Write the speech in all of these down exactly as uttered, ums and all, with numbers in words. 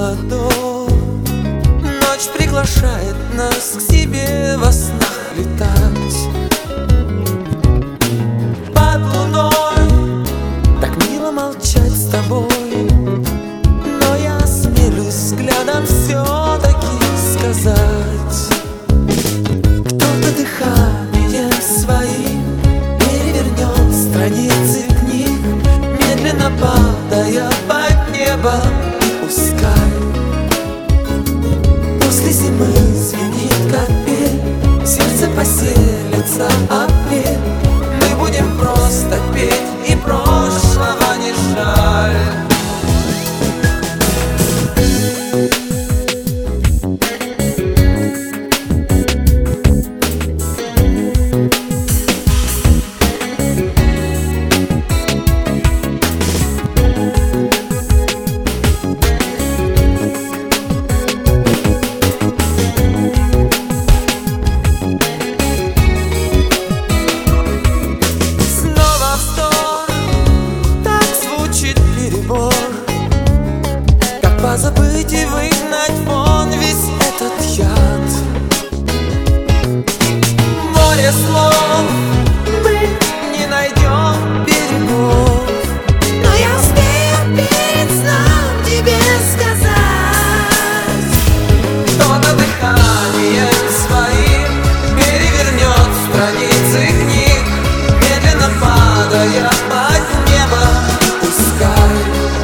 холодов. Ночь приглашает нас к себе во снах летать. Под луной так мило молчать с тобой, но я осмелюсь взглядом все-таки сказать: кто-то дыханием своим перевернет страницы книг, медленно падая под небо. И пускай после зимы звенит капель, в сердце поселится апрель. Мы будем просто петь, и прошлого не жаль. Позабыть и выгнать вон весь этот яд. Море слов, мы не найдем берегов, но я успею перед сном тебе сказать: кто-то дыханием своим перевернет страницы книг, медленно падая под небо. Пускай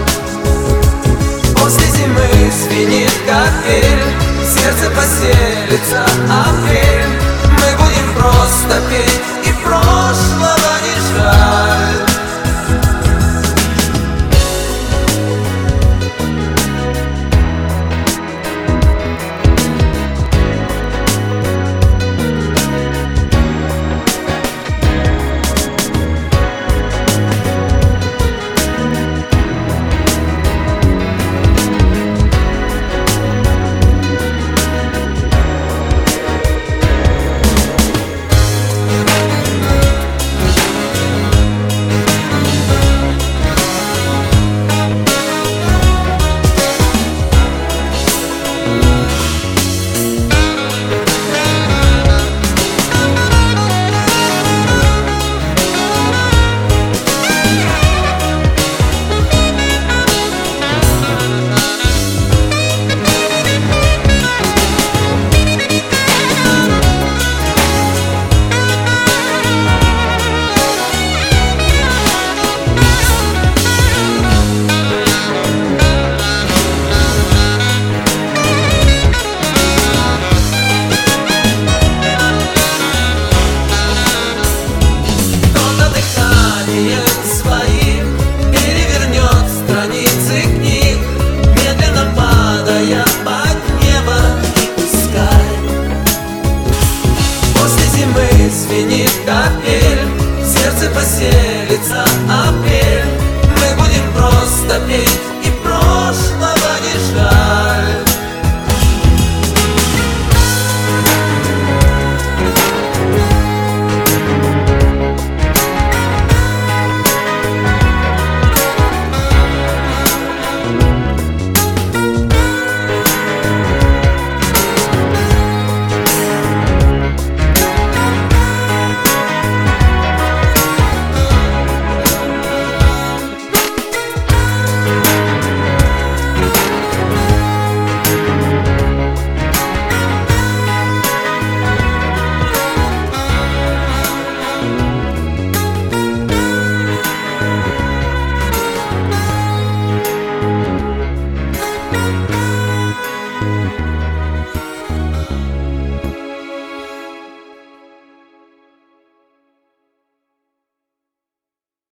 после зимы звенит капель, в сердце поселится апрель. Мы будем просто петь,